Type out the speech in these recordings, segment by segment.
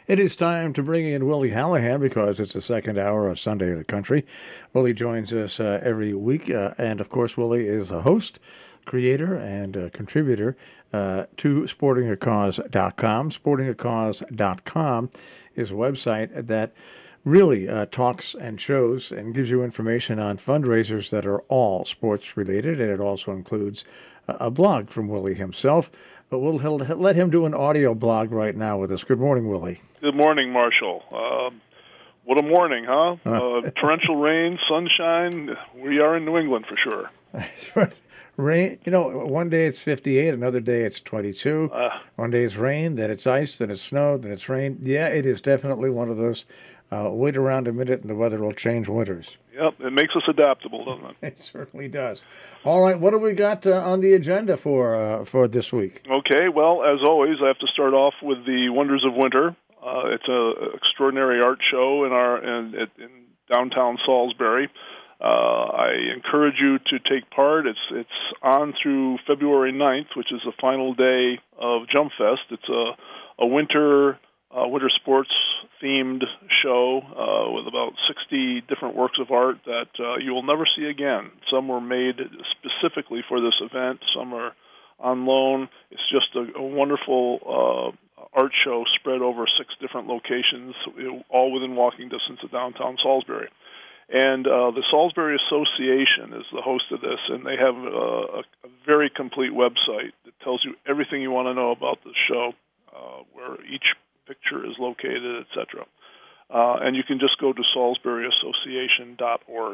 It is time to bring in Willie Hallahan because it's the second hour of Sunday in the Country. Willie joins us every week, and of course, Willie is a host, creator, and contributor to sportingacause.com. Sportingacause.com is a website that really talks and shows and gives you information on fundraisers that are all sports related, and it also includes a blog from Willie himself. But we'll let him do an audio blog right now with us. Good morning, Willie. Good morning, Marshall. What a morning, huh? Torrential rain, sunshine. We are in New England for sure. Rain, one day it's 58, another day it's 22. One day it's rain, then it's ice, then it's snow, then it's rain. Yeah, it is definitely one of those wait around a minute and the weather will change winters. Yep, it makes us adaptable, doesn't it? It certainly does. All right, what have we got on the agenda for this week? Okay, well, as always, I have to start off with the Wonders of Winter. It's an extraordinary art show in downtown Salisbury. I encourage you to take part. It's on through February 9th, which is the final day of Jump Fest. It's a winter sports-themed show with about 60 different works of art that you will never see again. Some were made specifically for this event. Some are on loan. It's just a wonderful art show spread over 6 different locations, all within walking distance of downtown Salisbury. And the Salisbury Association is the host of this, and they have a very complete website that tells you everything you want to know about the show, where each picture is located, etc. And you can just go to salisburyassociation.org.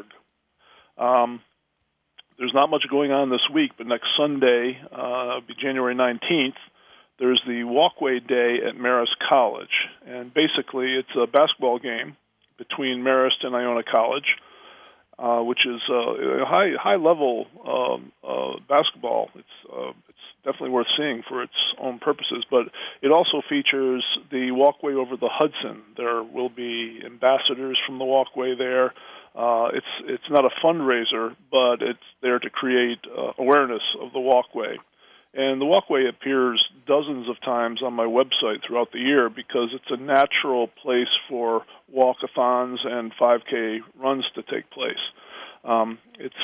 There's not much going on this week, but next Sunday, be January 19th, there's the Walkway Day at Marist College. And basically, it's a basketball game between Marist and Iona College, which is a high-level basketball. It's definitely worth seeing for its own purposes, but it also features the walkway over the Hudson. There will be ambassadors from the walkway there. It's not a fundraiser, but it's there to create awareness of the walkway. And the walkway appears dozens of times on my website throughout the year because it's a natural place for walkathons and 5K runs to take place. It's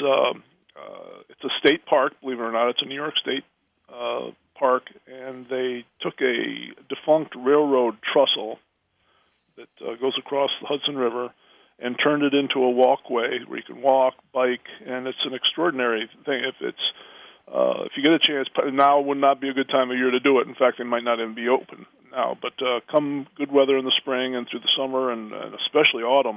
a state park, believe it or not. It's a New York State park, and they took a defunct railroad trestle that goes across the Hudson River and turned it into a walkway where you can walk, bike, and it's an extraordinary thing. If you get a chance, now would not be a good time of year to do it. In fact, they might not even be open now. But come good weather in the spring and through the summer and especially autumn,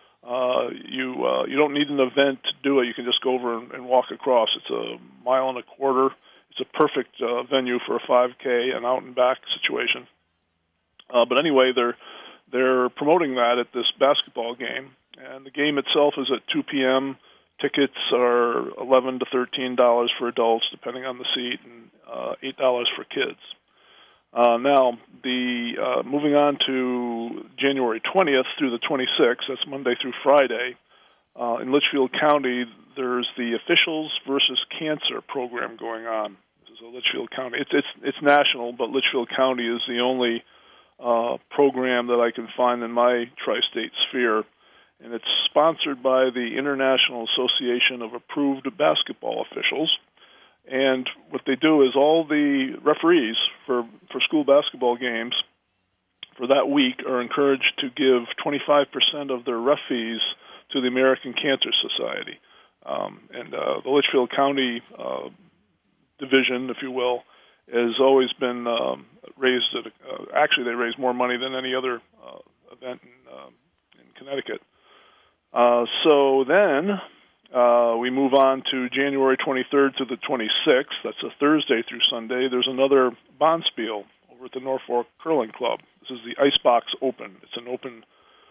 you don't need an event to do it. You can just go over and walk across. It's a mile and a quarter. It's a perfect venue for a 5K and out and back situation. But anyway, they're promoting that at this basketball game, and the game itself is at 2 p.m. Tickets are $11 to $13 for adults, depending on the seat, and $8 for kids. Now, moving on to January 20th through the 26th, that's Monday through Friday, in Litchfield County, there's the Officials versus Cancer program going on. This is a Litchfield County. It's national, but Litchfield County is the only program that I can find in my tri-state sphere. And it's sponsored by the International Association of Approved Basketball Officials. And what they do is all the referees for school basketball games for that week are encouraged to give 25% of their ref fees to the American Cancer Society. And the Litchfield County division, if you will, has always been raised actually they raise more money than any other event in Connecticut. So then we move on to January 23rd to the 26th. That's a Thursday through Sunday. There's another Bonspiel over at the Norfolk Curling Club. This is the Icebox Open. It's an open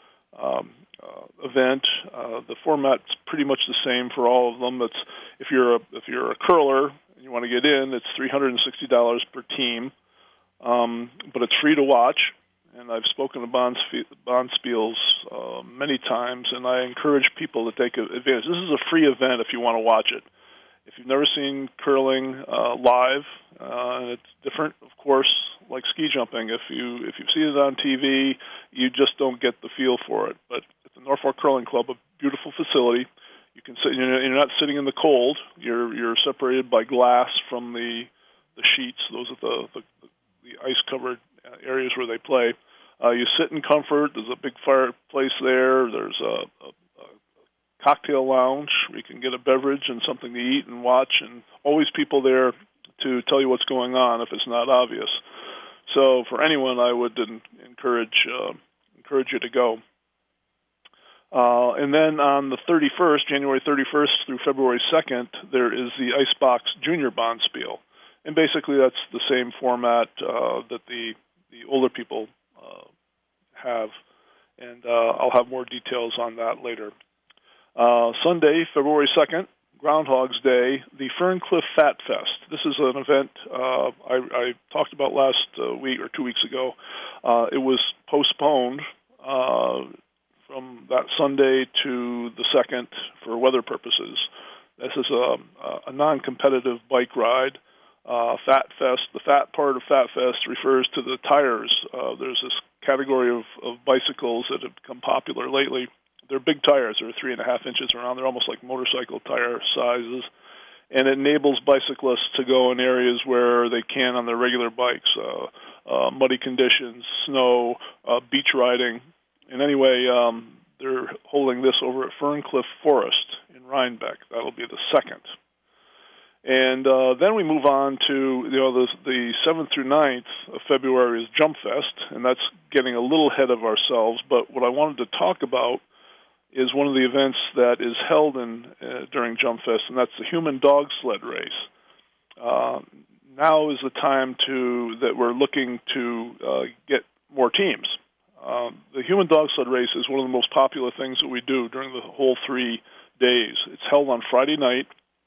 event. The format's pretty much the same for all of them. It's if you're a curler and you want to get in, it's $360 per team, but it's free to watch. And I've spoken to Bonspiels many times, and I encourage people to take advantage. This is a free event if you want to watch it. If you've never seen curling live, and it's different, of course, like ski jumping. If you've seen it on TV, you just don't get the feel for it. But at the Norfolk Curling Club, a beautiful facility. You can sit. You're not sitting in the cold. You're separated by glass from the sheets. Those are the ice-covered areas where they play. You sit in comfort. There's a big fireplace there. There's a cocktail lounge where you can get a beverage and something to eat and watch, and always people there to tell you what's going on if it's not obvious. So for anyone, I would encourage you to go. And then on the 31st, January 31st through February 2nd, there is the Icebox Junior Bonspiel. And basically that's the same format that the older people have. And I'll have more details on that later. Sunday, February 2nd, Groundhog's Day, the Ferncliff Fat Fest. This is an event I talked about last week or 2 weeks ago. It was postponed from that Sunday to the 2nd for weather purposes. This is a non-competitive bike ride. Fat Fest, the fat part of Fat Fest refers to the tires. There's this category of bicycles that have become popular lately. They're big tires. They're 3.5 inches around. They're almost like motorcycle tire sizes. And it enables bicyclists to go in areas where they can on their regular bikes, muddy conditions, snow, beach riding. And anyway, they're holding this over at Ferncliff Forest in Rhinebeck. That'll be the 2nd. And then we move on to, the 7th through 9th of February is Jump Fest, and that's getting a little ahead of ourselves. But what I wanted to talk about is one of the events that is held during Jump Fest, and that's the Human Dog Sled Race. Now is the time that we're looking to get more teams. The Human Dog Sled Race is one of the most popular things that we do during the whole 3 days. It's held on Friday night.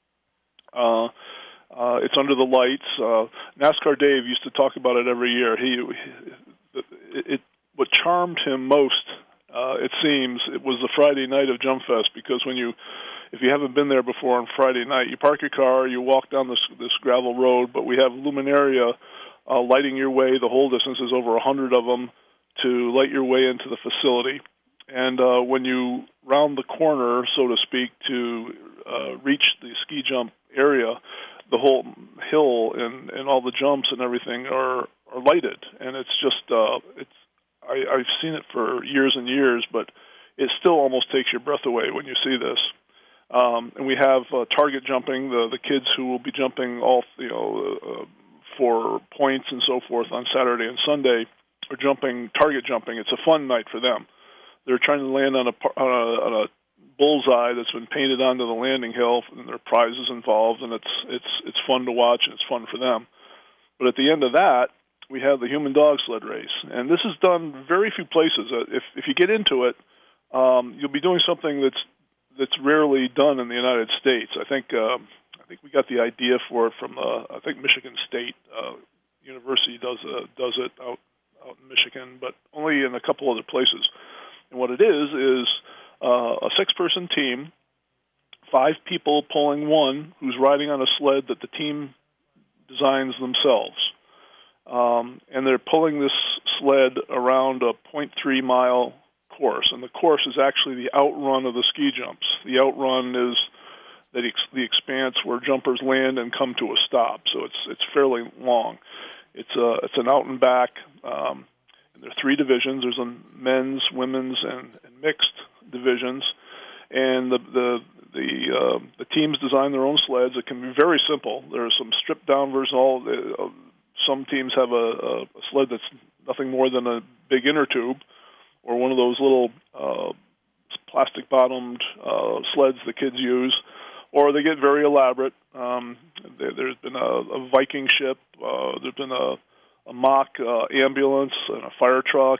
It's under the lights. NASCAR Dave used to talk about it every year. What charmed him most, it seems, it was the Friday night of Jump Fest, because if you haven't been there before on Friday night, you park your car, you walk down this gravel road, but we have luminaria lighting your way. The whole distance is over 100 of them to light your way into the facility. And when you round the corner, so to speak, to reach the ski jump area, the whole hill and all the jumps and everything are lighted. And it's just, I've seen it for years and years, but it still almost takes your breath away when you see this. And we have target jumping, the kids who will be jumping for points and so forth on Saturday and Sunday are target jumping. It's a fun night for them. They're trying to land on a bullseye that's been painted onto the landing hill, and there are prizes involved, and it's fun to watch, and it's fun for them. But at the end of that, we have the Human Dog Sled Race, and this is done very few places. If you get into it, you'll be doing something that's rarely done in the United States. I think we got the idea for it from I think Michigan State University does it out in Michigan, but only in a couple other places. And what it is a 6-person team, 5 people pulling one who's riding on a sled that the team designs themselves. And they're pulling this sled around a 0.3-mile course. And the course is actually the outrun of the ski jumps. The outrun is the expanse where jumpers land and come to a stop. So it's fairly long. It's an out and back. And there are 3 divisions. There's a men's, women's, and mixed divisions, and the teams design their own sleds. It can be very simple. There are some stripped down versions. Some teams have a sled that's nothing more than a big inner tube, or one of those little plastic bottomed sleds the kids use, or they get very elaborate. There's been a Viking ship. There's been a mock ambulance and a fire truck.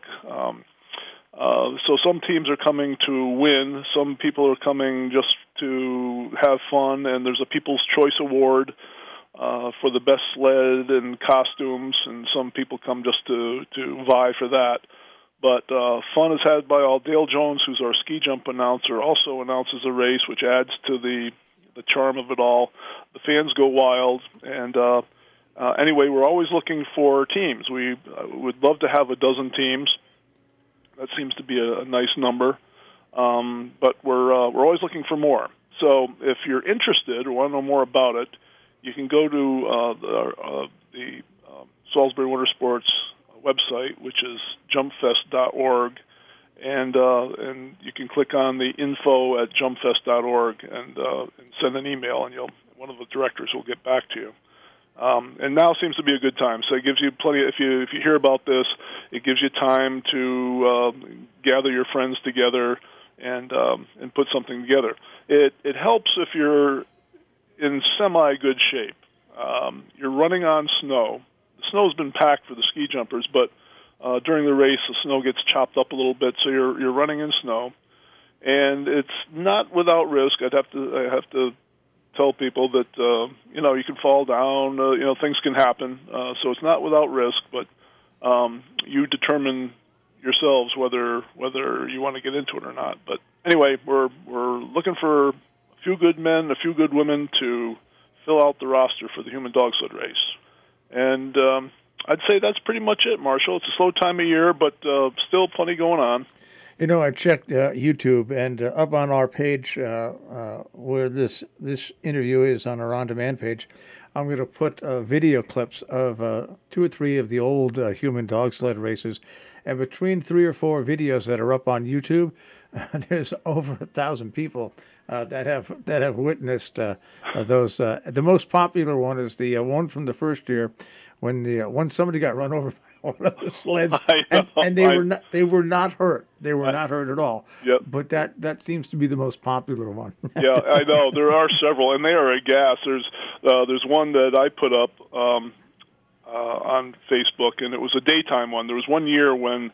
So some teams are coming to win. Some people are coming just to have fun, and there's a People's Choice Award for the best sled and costumes, and some people come just to vie for that. But fun is had by all. Dale Jones, who's our ski jump announcer, also announces the race, which adds to the the charm of it all. The fans go wild, and anyway, we're always looking for teams. We would love to have a dozen teams. That seems to be a nice number, but we're always looking for more. So if you're interested or want to know more about it, you can go to the Salisbury Winter Sports website, which is jumpfest.org, and you can click on the info at jumpfest.org and send an email, and one of the directors will get back to you. And now seems to be a good time. So it gives you plenty. If you hear about this, it gives you time to gather your friends together and put something together. It helps if you're in semi good shape. You're running on snow. The snow's been packed for the ski jumpers, but during the race, the snow gets chopped up a little bit, so you're running in snow, and it's not without risk. I have to tell people that you can fall down, things can happen, so it's not without risk, but you determine yourselves whether you want to get into it or not. But anyway, we're looking for a few good men, a few good women to fill out the roster for the Human Dog Sled Race. And I'd say that's pretty much it, Marshall. It's a slow time of year, but still plenty going on. I checked YouTube, and up on our page where this interview is on our on-demand page, I'm going to put video clips of 2 or 3 of the old Human Dog Sled races. And between 3 or 4 videos that are up on YouTube, there's over 1,000 people that have witnessed those. The most popular one is the one from the first year, when somebody got run over by one of the sleds, and they were not hurt. They were not hurt at all. Yep. But that seems to be the most popular one. Yeah, I know there are several, and they are a gas. There's one that I put up on Facebook, and it was a daytime one. There was one year when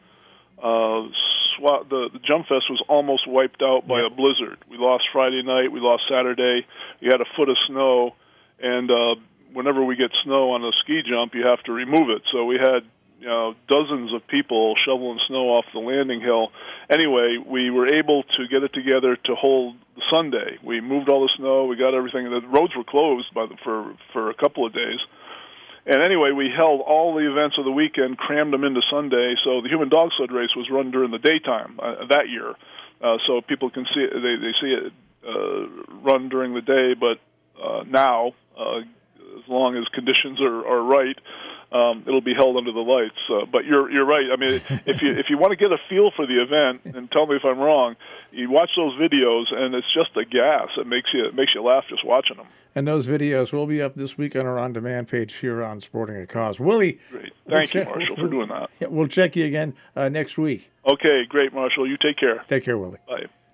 the Jump Fest was almost wiped out by a blizzard. We lost Friday night, we lost Saturday. We had a foot of snow, and whenever we get snow on a ski jump, you have to remove it. So we had dozens of people shoveling snow off the landing hill. Anyway, we were able to get it together to hold the Sunday. We moved all the snow, we got everything. The roads were closed for a couple of days. And anyway, we held all the events of the weekend, crammed them into Sunday. So the Human Dog Sled Race was run during the daytime that year, so people can see it. They see it run during the day. But now, as long as conditions are right, it'll be held under the lights. But you're right. I mean, if you want to get a feel for the event, and tell me if I'm wrong, you watch those videos, and it's just a gas. It makes you laugh just watching them. And those videos will be up this week on our on-demand page here on Sporting a Cause. Willie, great. Thank you, Marshall, for doing that. We'll check you again next week. Okay, great, Marshall. You take care. Take care, Willie. Bye.